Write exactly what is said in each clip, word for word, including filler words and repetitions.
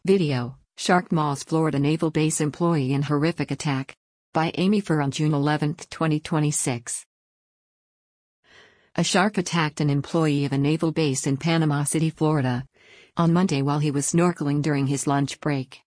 Video: Shark mauls Florida Naval Base employee in horrific attack. By Amy Fur on June eleventh, twenty twenty-six. A shark attacked an employee of a naval base in Panama City, Florida, on Monday while he was snorkeling during his lunch break.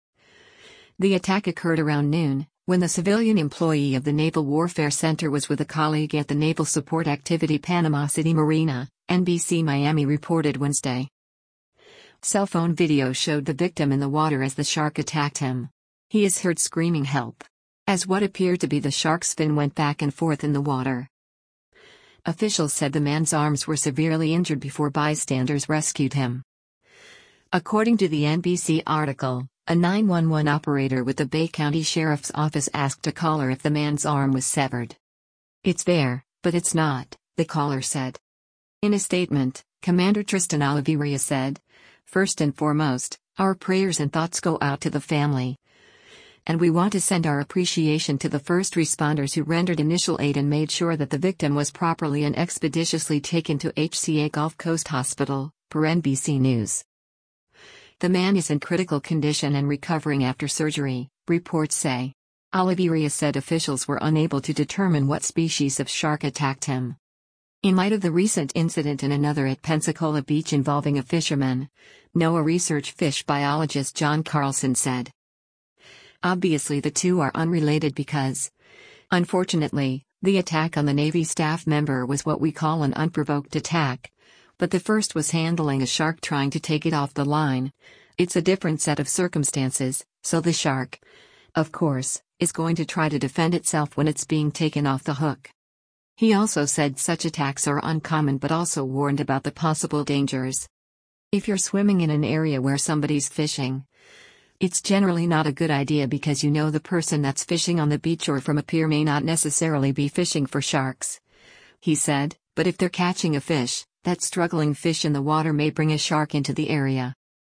The attack occurred around noon, when the civilian employee of the Naval Warfare Center was with a colleague at the Naval Support Activity Panama City Marina, N B C Miami reported Wednesday. Cell phone video showed the victim in the water as the shark attacked him. He is heard screaming help, as what appeared to be the shark's fin went back and forth in the water. Officials said the man's arms were severely injured before bystanders rescued him. According to the N B C article, a nine one one operator with the Bay County Sheriff's Office asked a caller if the man's arm was severed. "It's there, but it's not," the caller said. In a statement, Commander Tristan Oliveira said, "First and foremost, our prayers and thoughts go out to the family. And we want to send our appreciation to the first responders who rendered initial aid and made sure that the victim was properly and expeditiously taken to H C A Gulf Coast Hospital," per N B C News. The man is in critical condition and recovering after surgery, reports say. Oliveira said officials were unable to determine what species of shark attacked him. In light of the recent incident and another at Pensacola Beach involving a fisherman, NOAA research fish biologist John Carlson said. Obviously the two are unrelated because, unfortunately, the attack on the Navy staff member was what we call an unprovoked attack, but the first was handling a shark trying to take it off the line. It's a different set of circumstances, so the shark, of course, is going to try to defend itself when it's being taken off the hook. He also said such attacks are uncommon but also warned about the possible dangers. If you're swimming in an area where somebody's fishing, it's generally not a good idea because you know the person that's fishing on the beach or from a pier may not necessarily be fishing for sharks. He said, but if they're catching a fish, that struggling fish in the water may bring a shark into the area.